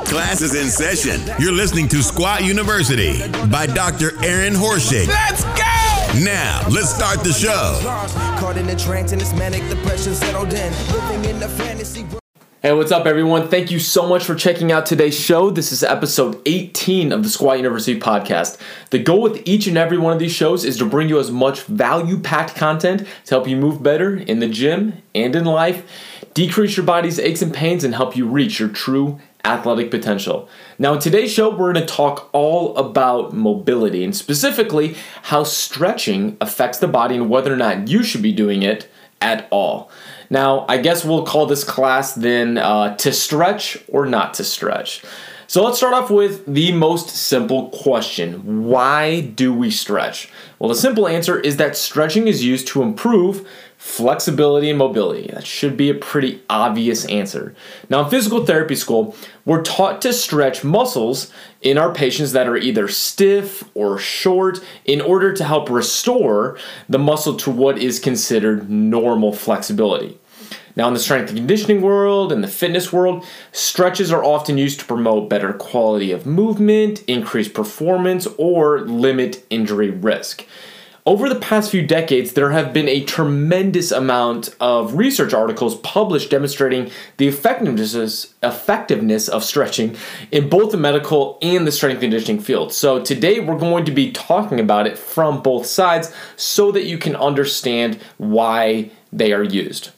Class is in session. You're listening to Squat University by Dr. Aaron Horschig. Let's go! Now, let's start the show. Hey, what's up, everyone? Thank you so much for checking out today's show. This is episode 18 of the Squat University podcast. The goal with each and every one of these shows is to bring you as much value-packed content to help you move better in the gym and in life, decrease your body's aches and pains, and help you reach your true athletic potential. Now, in today's show, we're going to talk all about mobility and specifically how stretching affects the body and whether or not you should be doing it at all. Now, I guess we'll call this class then to stretch or not to stretch. So let's start off with the most simple question. Why do we stretch? Well, the simple answer is that stretching is used to improve flexibility and mobility. That should be a pretty obvious answer. Now, in physical therapy school, we're taught to stretch muscles in our patients that are either stiff or short in order to help restore the muscle to what is considered normal flexibility. Now, in the strength and conditioning world and the fitness world, stretches are often used to promote better quality of movement, increase performance, or limit injury risk. Over the past few decades, there have been a tremendous amount of research articles published demonstrating the effectiveness of stretching in both the medical and the strength and conditioning field. So today we're going to be talking about it from both sides so that you can understand why they are used.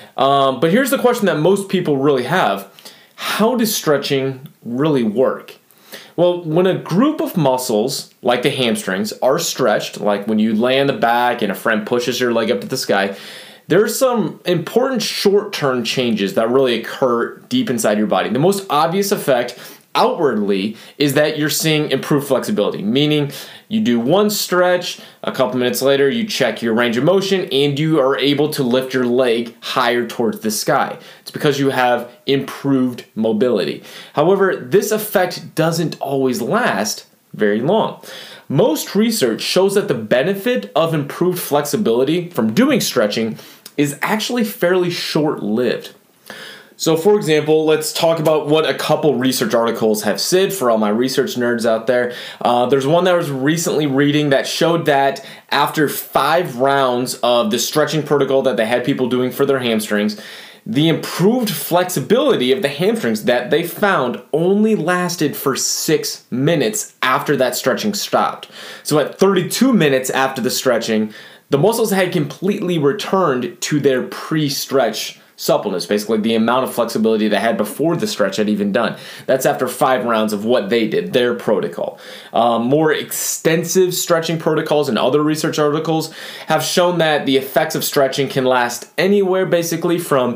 But here's the question that most people really have. How does stretching really work? Well, when a group of muscles, like the hamstrings, are stretched, like when you lay on the back and a friend pushes your leg up to the sky, there are some important short-term changes that really occur deep inside your body. The most obvious effect outwardly is that you're seeing improved flexibility, meaning you do one stretch, a couple minutes later you check your range of motion and you are able to lift your leg higher towards the sky. It's because you have improved mobility. However, this effect doesn't always last very long. Most research shows that the benefit of improved flexibility from doing stretching is actually fairly short-lived. So, for example, let's talk about what a couple research articles have said for all my research nerds out there. There's one that I was recently reading that showed that after 5 rounds of the stretching protocol that they had people doing for their hamstrings, the improved flexibility of the hamstrings that they found only lasted for 6 minutes after that stretching stopped. So at 32 minutes after the stretching, the muscles had completely returned to their pre-stretch suppleness, basically the amount of flexibility they had before the stretch had even done. That's after 5 rounds of what they did, their protocol. More extensive stretching protocols and other research articles have shown that the effects of stretching can last anywhere basically from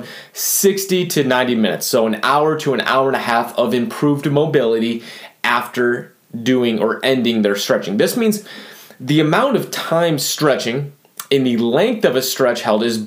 60 to 90 minutes, so an hour to an hour and a half of improved mobility after doing or ending their stretching. This means the amount of time stretching and the length of a stretch held is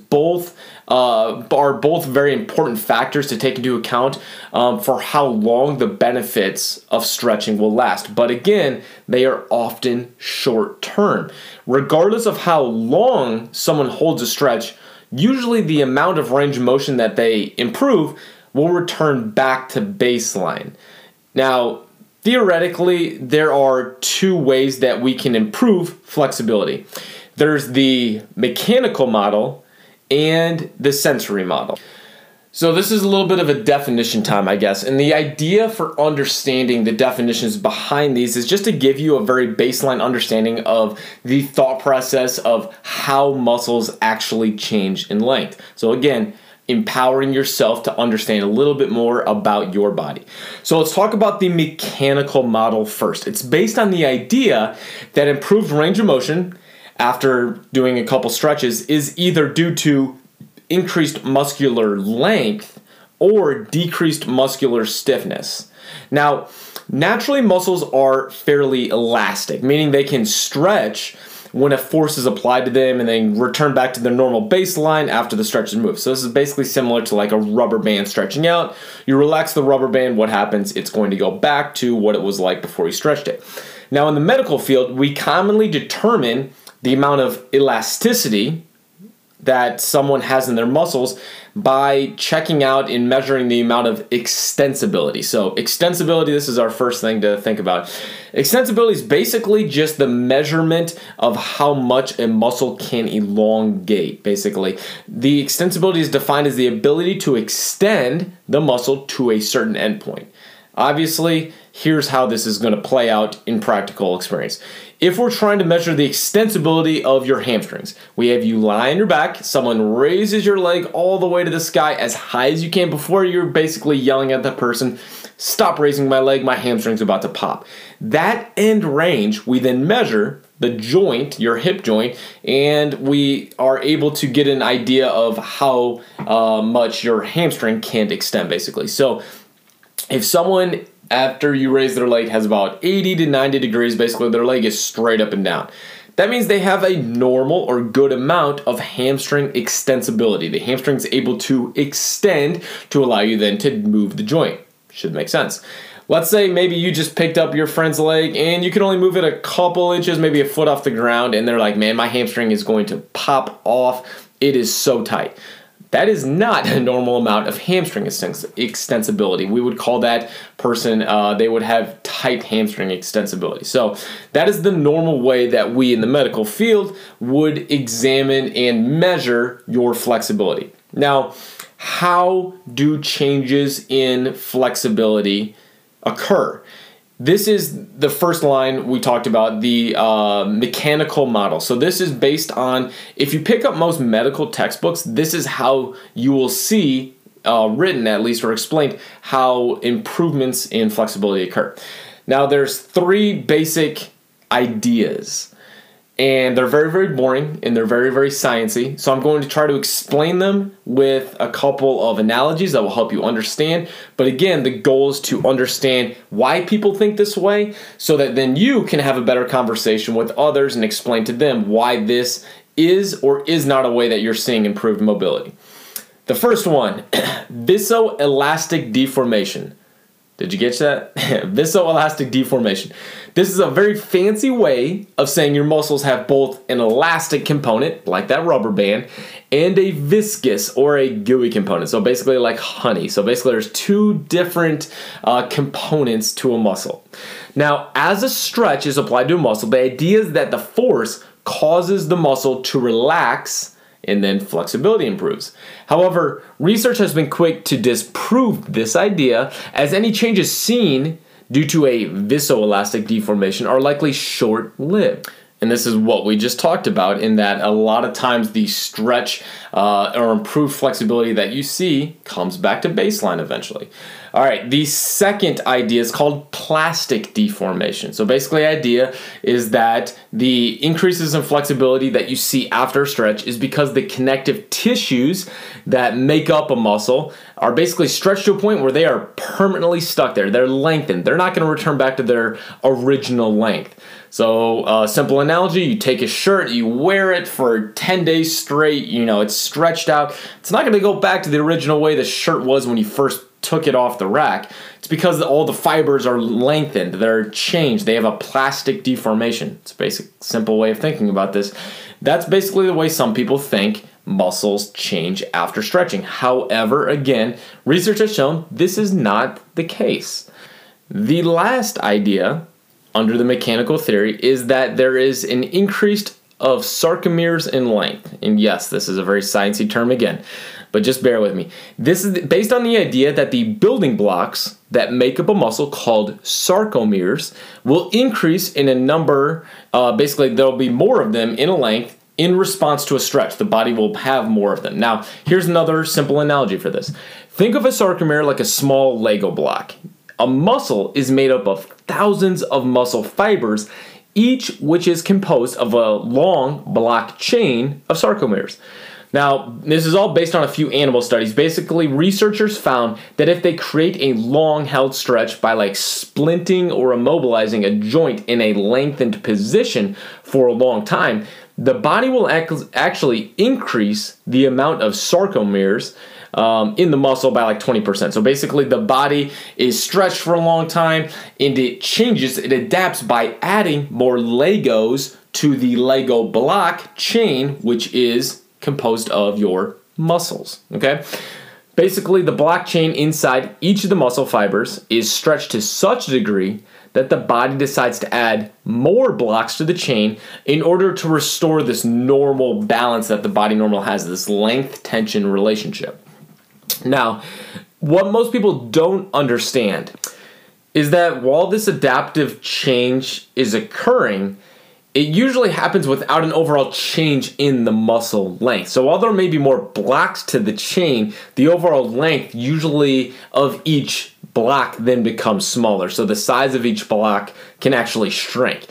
are both very important factors to take into account for how long the benefits of stretching will last. But again, they are often short term. Regardless of how long someone holds a stretch, usually the amount of range of motion that they improve will return back to baseline. Now, theoretically, there are 2 ways that we can improve flexibility. There's the mechanical model and the sensory model. So this is a little bit of a definition time, I guess. And the idea for understanding the definitions behind these is just to give you a very baseline understanding of the thought process of how muscles actually change in length. So again, empowering yourself to understand a little bit more about your body. So let's talk about the mechanical model first. It's based on the idea that improved range of motion after doing a couple stretches is either due to increased muscular length or decreased muscular stiffness. Now, naturally muscles are fairly elastic, meaning they can stretch when a force is applied to them and then return back to their normal baseline after the stretch is moved. So this is basically similar to like a rubber band stretching out. You relax the rubber band, what happens? It's going to go back to what it was like before you stretched it. Now in the medical field, we commonly determine the amount of elasticity that someone has in their muscles by checking out and measuring the amount of extensibility. So extensibility, this is our first thing to think about. Extensibility is basically just the measurement of how much a muscle can elongate, basically. The extensibility is defined as the ability to extend the muscle to a certain endpoint. Obviously, here's how this is going to play out in practical experience. If we're trying to measure the extensibility of your hamstrings, we have you lie on your back, someone raises your leg all the way to the sky as high as you can before you're basically yelling at the person, stop raising my leg, my hamstring's about to pop. That end range, we then measure the joint, your hip joint, and we are able to get an idea of how much your hamstring can extend, basically. So if someone, after you raise their leg, has about 80 to 90 degrees, basically their leg is straight up and down, that means they have a normal or good amount of hamstring extensibility. The hamstring is able to extend to allow you then to move the joint. Should make sense. Let's say maybe you just picked up your friend's leg and you can only move it a couple inches, maybe a foot off the ground, and they're like, man, my hamstring is going to pop off. It is so tight. That is not a normal amount of hamstring extensibility. We would call that person, they would have tight hamstring extensibility. So that is the normal way that we in the medical field would examine and measure your flexibility. Now, how do changes in flexibility occur? This is the first line we talked about, the mechanical model. So this is based on, if you pick up most medical textbooks, this is how you will see written, at least, or explained how improvements in flexibility occur. Now there's three basic ideas, and they're very, very boring, and they're very, very sciencey. So I'm going to try to explain them with a couple of analogies that will help you understand. But again, the goal is to understand why people think this way, so that then you can have a better conversation with others and explain to them why this is or is not a way that you're seeing improved mobility. The first one, viscoelastic deformation. Did you get that? Viscoelastic deformation. This is a very fancy way of saying your muscles have both an elastic component, like that rubber band, and a viscous or a gooey component. So basically like honey. So basically there's two different components to a muscle. Now, as a stretch is applied to a muscle, the idea is that the force causes the muscle to relax, and then flexibility improves. However, research has been quick to disprove this idea, as any changes seen due to a viscoelastic deformation are likely short-lived. And this is what we just talked about, in that a lot of times the stretch or improved flexibility that you see comes back to baseline eventually. All right, the second idea is called plastic deformation. So basically the idea is that the increases in flexibility that you see after a stretch is because the connective tissues that make up a muscle are basically stretched to a point where they are permanently stuck there. They're lengthened. They're not going to return back to their original length. So simple analogy, you take a shirt, you wear it for 10 days straight, it's stretched out. It's not going to go back to the original way the shirt was when you first took it off the rack. It's because all the fibers are lengthened, they're changed, they have a plastic deformation. It's a basic, simple way of thinking about this. That's basically the way some people think muscles change after stretching. However, again, research has shown this is not the case. The last idea under the mechanical theory is that there is an increase of sarcomeres in length. And yes, this is a very sciencey term again, but just bear with me. This is based on the idea that the building blocks that make up a muscle, called sarcomeres, will increase in a number. Basically, there'll be more of them in a length in response to a stretch. The body will have more of them. Now, here's another simple analogy for this. Think of a sarcomere like a small Lego block. A muscle is made up of thousands of muscle fibers, each which is composed of a long block chain of sarcomeres. Now, this is all based on a few animal studies. Basically, researchers found that if they create a long-held stretch by splinting or immobilizing a joint in a lengthened position for a long time, the body will actually increase the amount of sarcomeres in the muscle by 20%. So basically the body is stretched for a long time and it changes, it adapts by adding more Legos to the Lego block chain, which is composed of your muscles, okay? Basically, the block chain inside each of the muscle fibers is stretched to such a degree that the body decides to add more blocks to the chain in order to restore this normal balance that the body normally has, this length-tension relationship. Now, what most people don't understand is that while this adaptive change is occurring, it usually happens without an overall change in the muscle length. So while there may be more blocks to the chain, the overall length usually of each block then becomes smaller. So the size of each block can actually shrink.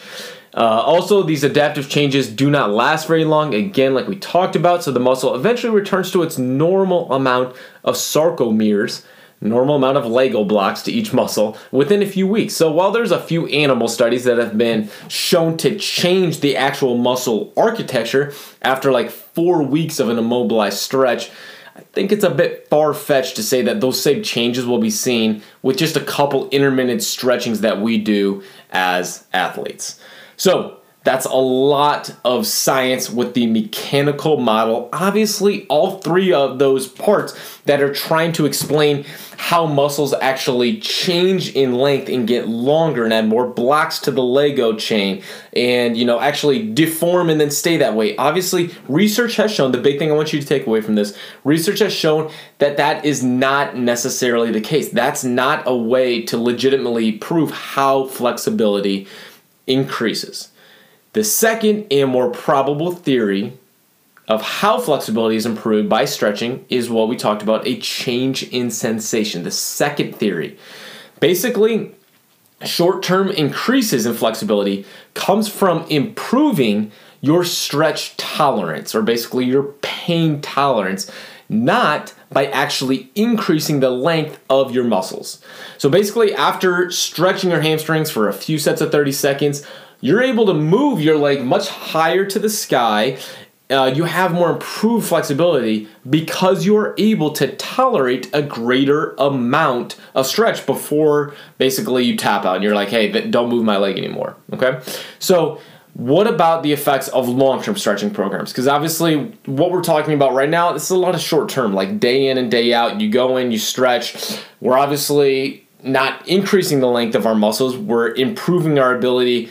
Also, these adaptive changes do not last very long, again, like we talked about, so the muscle eventually returns to its normal amount of sarcomeres, normal amount of Lego blocks to each muscle within a few weeks. So while there's a few animal studies that have been shown to change the actual muscle architecture after like 4 weeks of an immobilized stretch, I think it's a bit far-fetched to say that those same changes will be seen with just a couple intermittent stretchings that we do as athletes. So that's a lot of science with the mechanical model. Obviously, all three of those parts that are trying to explain how muscles actually change in length and get longer and add more blocks to the Lego chain and, actually deform and then stay that way. Obviously, research has shown, the big thing I want you to take away from this, research has shown that that is not necessarily the case. That's not a way to legitimately prove how flexibility increases. The second and more probable theory of how flexibility is improved by stretching is what we talked about, a change in sensation. The second theory. Basically, short-term increases in flexibility comes from improving your stretch tolerance, or basically your pain tolerance, not by actually increasing the length of your muscles. So basically, after stretching your hamstrings for a few sets of 30 seconds, you're able to move your leg much higher to the sky. You have more improved flexibility because you're able to tolerate a greater amount of stretch before basically you tap out and you're like, hey, don't move my leg anymore, okay? So what about the effects of long-term stretching programs? Because obviously what we're talking about right now, this is a lot of short-term, like day in and day out. You go in, you stretch. We're obviously not increasing the length of our muscles. We're improving our ability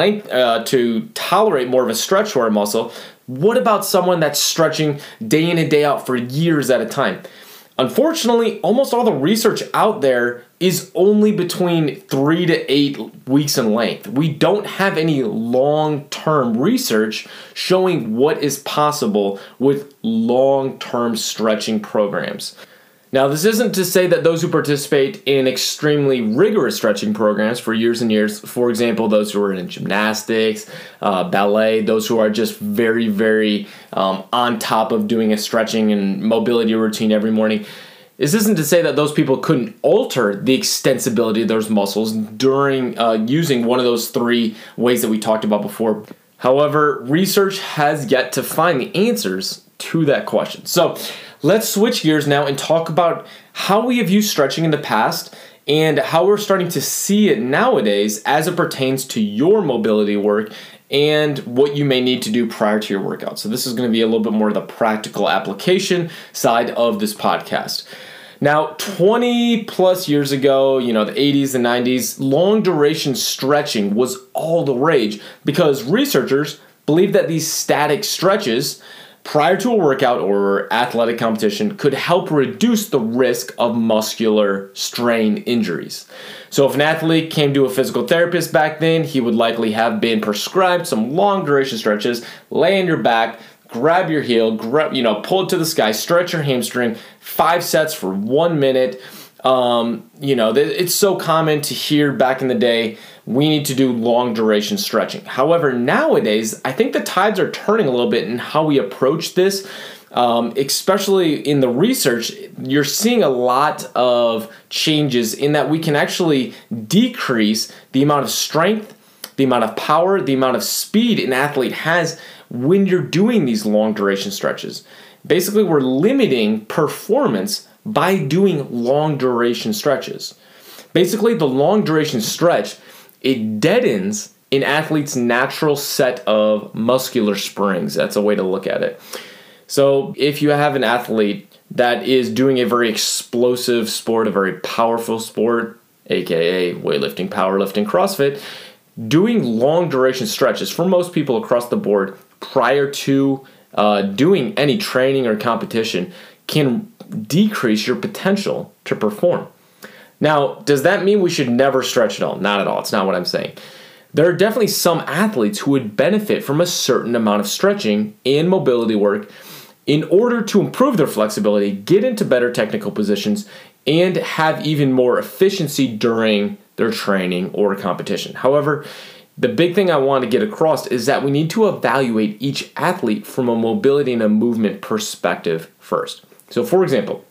to tolerate more of a stretch to our muscle. What about someone that's stretching day in and day out for years at a time? Unfortunately, almost all the research out there is only between 3 to 8 weeks in length. We don't have any long-term research showing what is possible with long-term stretching programs. Now, this isn't to say that those who participate in extremely rigorous stretching programs for years and years, for example, those who are in gymnastics, ballet, those who are just very, very on top of doing a stretching and mobility routine every morning, this isn't to say that those people couldn't alter the extensibility of those muscles during using one of those 3 ways that we talked about before. However, research has yet to find the answers to that question. So let's switch gears now and talk about how we have used stretching in the past and how we're starting to see it nowadays as it pertains to your mobility work and what you may need to do prior to your workout. So this is going to be a little bit more of the practical application side of this podcast. Now, 20 plus years ago, the 80s and 90s, long duration stretching was all the rage because researchers believed that these static stretches prior to a workout or athletic competition could help reduce the risk of muscular strain injuries. So if an athlete came to a physical therapist back then, he would likely have been prescribed some long duration stretches, lay on your back, grab your heel, pull it to the sky, stretch your hamstring, 5 sets for 1 minute. It's so common to hear back in the day, we need to do long duration stretching. However, nowadays, I think the tides are turning a little bit in how we approach this, especially in the research. You're seeing a lot of changes in that we can actually decrease the amount of strength, the amount of power, the amount of speed an athlete has when you're doing these long duration stretches. Basically, we're limiting performance by doing long duration stretches. Basically, the long duration stretch, it deadens an athlete's natural set of muscular springs. That's a way to look at it. So if you have an athlete that is doing a very explosive sport, a very powerful sport, aka weightlifting, powerlifting, CrossFit, doing long duration stretches for most people across the board prior to doing any training or competition can decrease your potential to perform. Now, does that mean we should never stretch at all? Not at all. It's not what I'm saying. There are definitely some athletes who would benefit from a certain amount of stretching and mobility work in order to improve their flexibility, get into better technical positions, and have even more efficiency during their training or competition. However, the big thing I want to get across is that we need to evaluate each athlete from a mobility and a movement perspective first. So for example,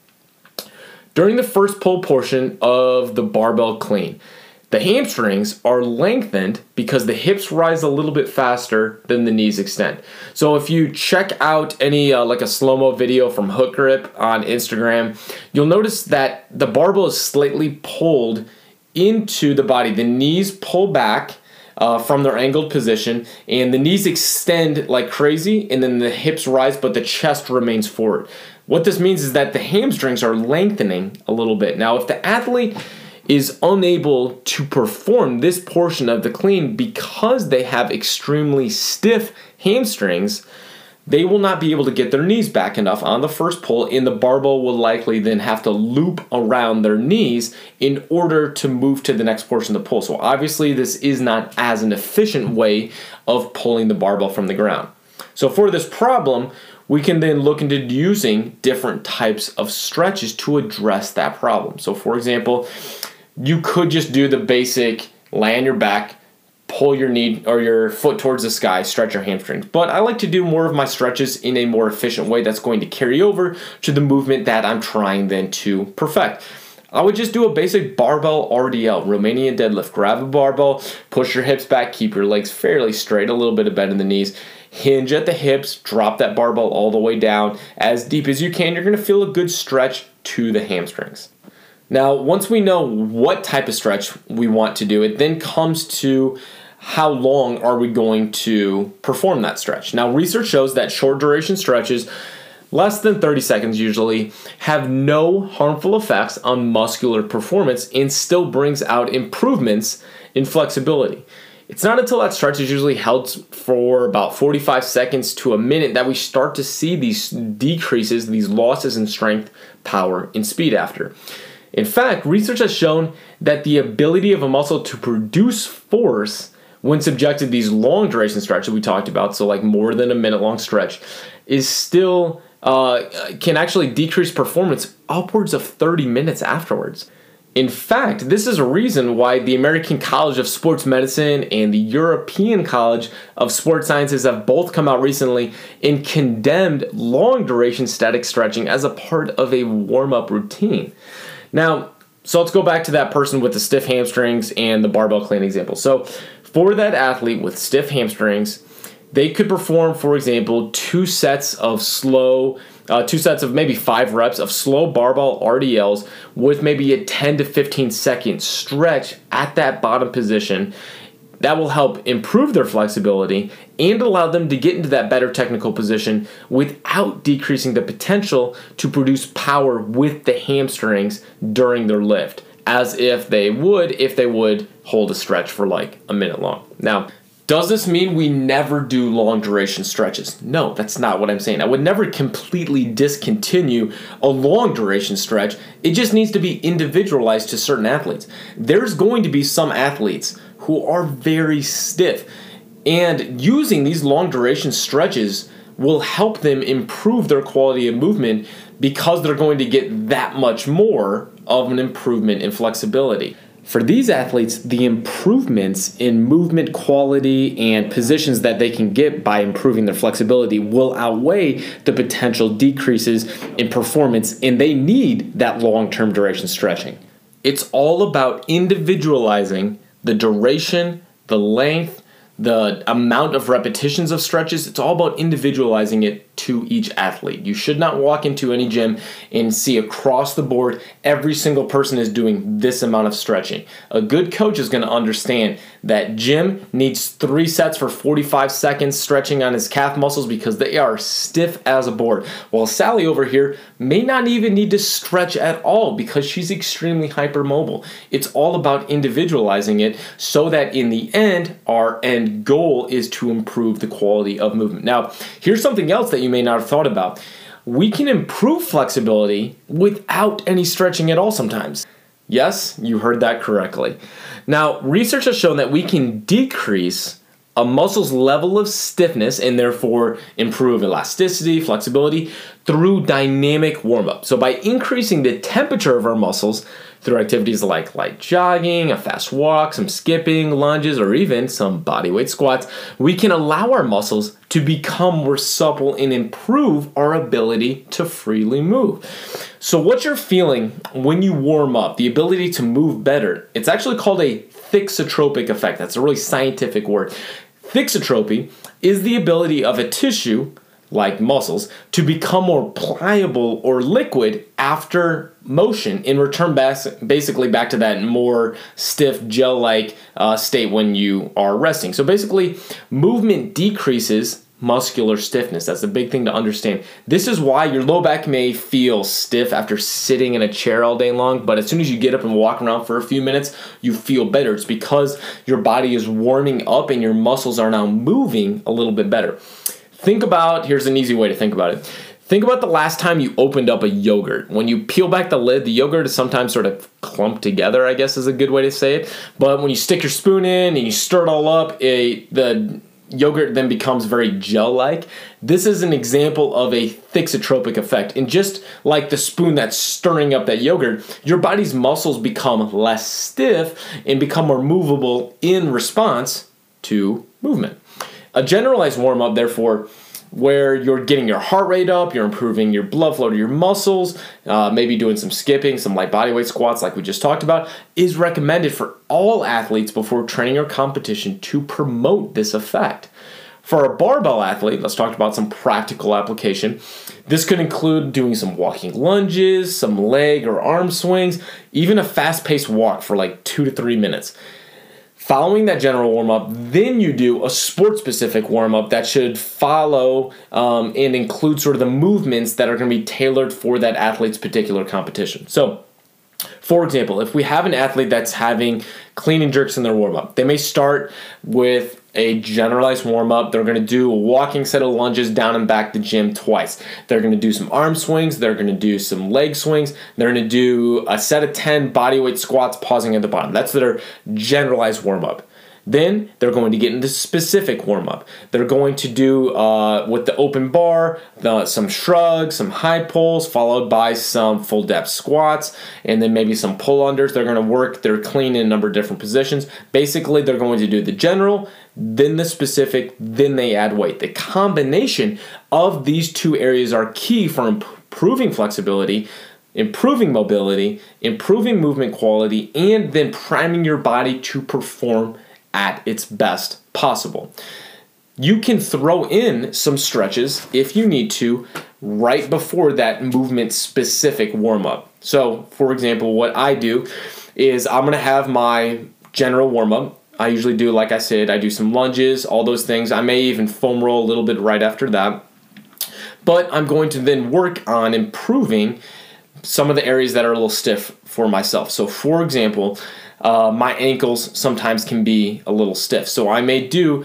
during the first pull portion of the barbell clean, the hamstrings are lengthened because the hips rise a little bit faster than the knees extend. So if you check out any like a slow-mo video from Hook Grip on Instagram, you'll notice that the barbell is slightly pulled into the body. The knees pull back from their angled position, and the knees extend like crazy, and then the hips rise, but the chest remains forward. What this means is that the hamstrings are lengthening a little bit. Now, if the athlete is unable to perform this portion of the clean because they have extremely stiff hamstrings, they will not be able to get their knees back enough on the first pull, and the barbell will likely then have to loop around their knees in order to move to the next portion of the pull. So obviously this is not as an efficient way of pulling the barbell from the ground. So for this problem, we can then look into using different types of stretches to address that problem. So for example, you could just do the basic lay on your back, pull your knee or your foot towards the sky, stretch your hamstrings. But I like to do more of my stretches in a more efficient way that's going to carry over to the movement that I'm trying then to perfect. I would just do a basic barbell RDL, Romanian deadlift. Grab a barbell, push your hips back, keep your legs fairly straight, a little bit of bend in the knees. Hinge at the hips, drop that barbell all the way down as deep as you can. You're going to feel a good stretch to the hamstrings. Now, once we know what type of stretch we want to do, it then comes to how long are we going to perform that stretch. Now, research shows that short duration stretches, less than 30 seconds usually, have no harmful effects on muscular performance and still brings out improvements in flexibility. It's not until that stretch is usually held for about 45 seconds to a minute that we start to see these decreases, these losses in strength, power, and speed after. In fact, research has shown that the ability of a muscle to produce force when subjected to these long duration stretches we talked about, so like more than a minute long stretch, is still can actually decrease performance upwards of 30 minutes afterwards. In fact, this is a reason why the American College of Sports Medicine and the European College of Sports Sciences have both come out recently and condemned long duration static stretching as a part of a warm-up routine. Now, so let's go back to that person with the stiff hamstrings and the barbell clean example. So for that athlete with stiff hamstrings, they could perform, for example, two sets of maybe 5 reps of slow barbell RDLs with maybe a 10 to 15 second stretch at that bottom position. That will help improve their flexibility and allow them to get into that better technical position without decreasing the potential to produce power with the hamstrings during their lift, as if they would hold a stretch for like a minute long. Now, does this mean we never do long duration stretches? No, that's not what I'm saying. I would never completely discontinue a long duration stretch. It just needs to be individualized to certain athletes. There's going to be some athletes who are very stiff, and using these long duration stretches will help them improve their quality of movement because they're going to get that much more of an improvement in flexibility. For these athletes, the improvements in movement quality and positions that they can get by improving their flexibility will outweigh the potential decreases in performance, and they need that long-term duration stretching. It's all about individualizing the duration, the length, the amount of repetitions of stretches. It's all about individualizing it to each athlete. You should not walk into any gym and see across the board every single person is doing this amount of stretching. A good coach is going to understand that Jim needs 3 sets for 45 seconds stretching on his calf muscles because they are stiff as a board. While Sally over here may not even need to stretch at all because she's extremely hypermobile. It's all about individualizing it so that in the end, our end goal is to improve the quality of movement. Now, here's something else that you may not have thought about. We can improve flexibility without any stretching at all sometimes. Yes, you heard that correctly. Now, research has shown that we can decrease a muscle's level of stiffness and therefore improve elasticity, flexibility through dynamic warm-up. So by increasing the temperature of our muscles through activities like light jogging, a fast walk, some skipping, lunges, or even some bodyweight squats, we can allow our muscles to become more supple and improve our ability to freely move. So what you're feeling when you warm up, the ability to move better, it's actually called a thixotropic effect. That's a really scientific word. Thixotropy is the ability of a tissue, like muscles, to become more pliable or liquid after motion and return basically back to that more stiff gel-like state when you are resting. So basically, movement decreases muscular stiffness. That's the big thing to understand. This is why your low back may feel stiff after sitting in a chair all day long, but as soon as you get up and walk around for a few minutes, you feel better. It's because your body is warming up and your muscles are now moving a little bit better. Think about, here's an easy way to think about it. Think about the last time you opened up a yogurt. When you peel back the lid, the yogurt is sometimes sort of clumped together, I guess is a good way to say it. But when you stick your spoon in and you stir it all up, the yogurt then becomes very gel-like. This is an example of a thixotropic effect. And just like the spoon that's stirring up that yogurt, your body's muscles become less stiff and become more movable in response to movement. A generalized warm-up, therefore, where you're getting your heart rate up, you're improving your blood flow to your muscles, maybe doing some skipping, some light bodyweight squats like we just talked about, is recommended for all athletes before training or competition to promote this effect. For a barbell athlete, let's talk about some practical application. This could include doing some walking lunges, some leg or arm swings, even a fast-paced walk for like 2 to 3 minutes. Following that general warm-up, then you do a sport-specific warm-up that should follow and include sort of the movements that are going to be tailored for that athlete's particular competition. So, for example, if we have an athlete that's having clean and jerks in their warm-up, they may start with a generalized warm-up. They're going to do a walking set of lunges down and back to gym twice. They're going to do some arm swings. They're going to do some leg swings. They're going to do a set of 10 bodyweight squats pausing at the bottom. That's their generalized warm-up. Then they're going to get into specific warm-up. They're going to do, with the open bar, some shrugs, some high pulls, followed by some full depth squats, and then maybe some pull-unders. They're going to work their clean in a number of different positions. Basically, they're going to do the general, then the specific, then they add weight. The combination of these two areas are key for improving flexibility, improving mobility, improving movement quality, and then priming your body to perform at its best possible. You can throw in some stretches if you need to right before that movement specific warm-up. So, for example, what I do is I'm going to have my general warm-up. I usually do, like I said, I do some lunges, all those things. I may even foam roll a little bit right after that. But I'm going to then work on improving some of the areas that are a little stiff for myself. So, for example, my ankles sometimes can be a little stiff. So I may do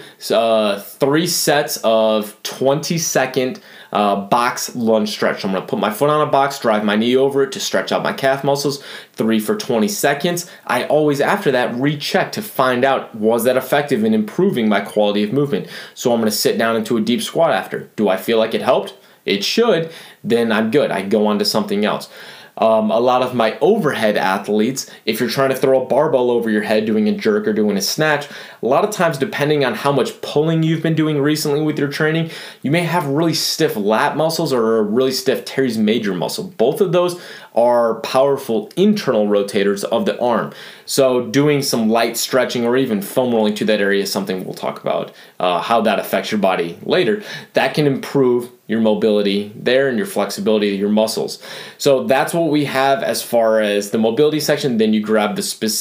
3 sets of 20-second box lunge stretch. I'm going to put my foot on a box, drive my knee over it to stretch out my calf muscles, 3 for 20 seconds. I always, after that, recheck to find out, was that effective in improving my quality of movement? So I'm going to sit down into a deep squat after. Do I feel like it helped? It should. Then I'm good. I go on to something else. A lot of my overhead athletes, if you're trying to throw a barbell over your head doing a jerk or doing a snatch, a lot of times depending on how much pulling you've been doing recently with your training, you may have really stiff lat muscles or a really stiff teres major muscle. Both of those are powerful internal rotators of the arm. So doing some light stretching or even foam rolling to that area is something we'll talk about, how that affects your body later. That can improve your mobility there and your flexibility of your muscles. So that's what we have as far as the mobility section. Then you grab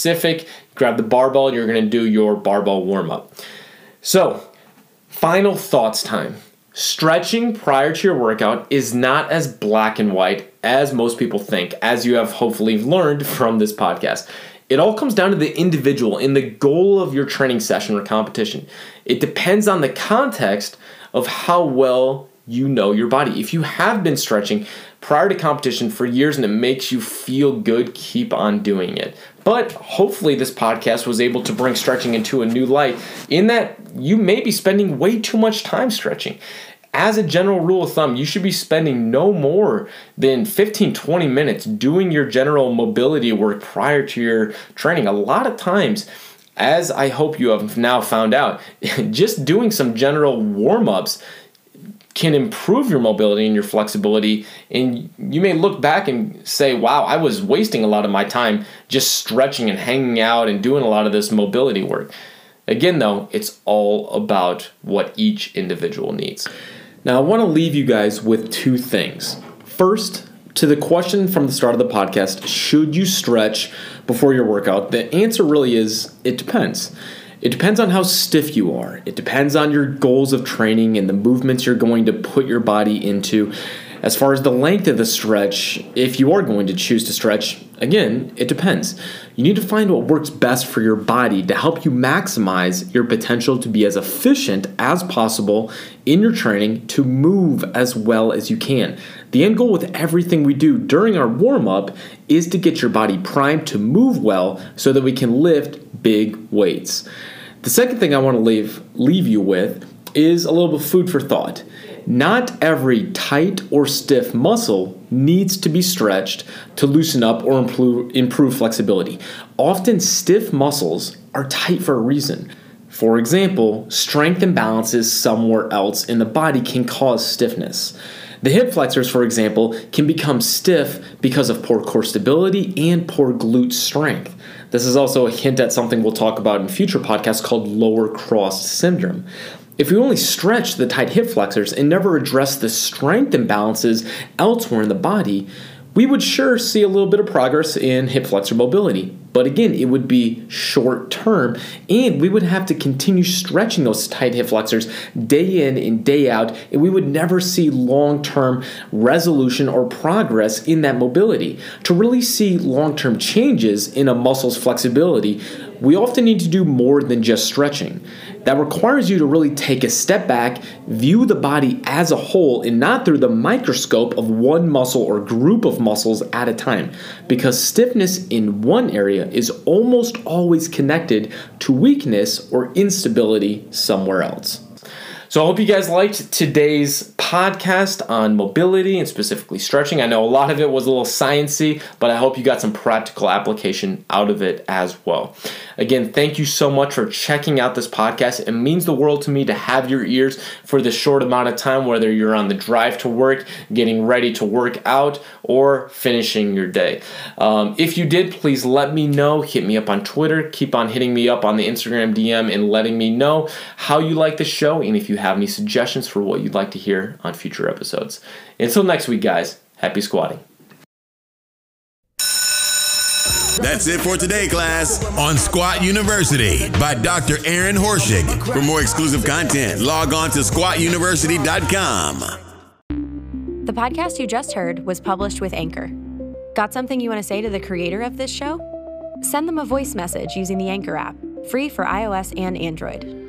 grab the barbell, and you're going to do your barbell warm-up. So final thoughts time. Stretching prior to your workout is not as black and white as most people think, as you have hopefully learned from this podcast. It all comes down to the individual and the goal of your training session or competition. It depends on the context of how well you know your body. If you have been stretching prior to competition for years and it makes you feel good, keep on doing it. But hopefully this podcast was able to bring stretching into a new light, in that you may be spending way too much time stretching. As a general rule of thumb, you should be spending no more than 15-20 minutes doing your general mobility work prior to your training. A lot of times, as I hope you have now found out, just doing some general warm-ups can improve your mobility and your flexibility, and you may look back and say, wow, I was wasting a lot of my time just stretching and hanging out and doing a lot of this mobility work. Again, though, it's all about what each individual needs. Now, I want to leave you guys with two things. First, to the question from the start of the podcast, should you stretch before your workout? The answer really is, it depends. It depends on how stiff you are. It depends on your goals of training and the movements you're going to put your body into. As far as the length of the stretch, if you are going to choose to stretch, again, it depends. You need to find what works best for your body to help you maximize your potential to be as efficient as possible in your training, to move as well as you can. The end goal with everything we do during our warm-up is to get your body primed to move well so that we can lift big weights. The second thing I want to leave you with is a little bit of food for thought. Not every tight or stiff muscle needs to be stretched to loosen up or improve flexibility. Often stiff muscles are tight for a reason. For example, strength imbalances somewhere else in the body can cause stiffness. The hip flexors, for example, can become stiff because of poor core stability and poor glute strength. This is also a hint at something we'll talk about in future podcasts called lower cross syndrome. If we only stretch the tight hip flexors and never address the strength imbalances elsewhere in the body, we would sure see a little bit of progress in hip flexor mobility. But again, it would be short term, and we would have to continue stretching those tight hip flexors day in and day out, and we would never see long-term resolution or progress in that mobility. To really see long-term changes in a muscle's flexibility, we often need to do more than just stretching. That requires you to really take a step back, view the body as a whole, and not through the microscope of one muscle or group of muscles at a time, because stiffness in one area is almost always connected to weakness or instability somewhere else. So I hope you guys liked today's podcast on mobility and specifically stretching. I know a lot of it was a little sciencey, but I hope you got some practical application out of it as well. Again, thank you so much for checking out this podcast. It means the world to me to have your ears for this short amount of time, whether you're on the drive to work, getting ready to work out, or finishing your day. If you did, please let me know. Hit me up on Twitter. Keep on hitting me up on the Instagram DM and letting me know how you like the show and if you have any suggestions for what you'd like to hear on future episodes. Until next week, guys, happy squatting. That's it for today, class, on Squat University by Dr. Aaron Horschig. For more exclusive content, log on to squatuniversity.com. The podcast you just heard was published with Anchor. Got something you want to say to the creator of this show? Send them a voice message using the Anchor app, free for iOS and Android.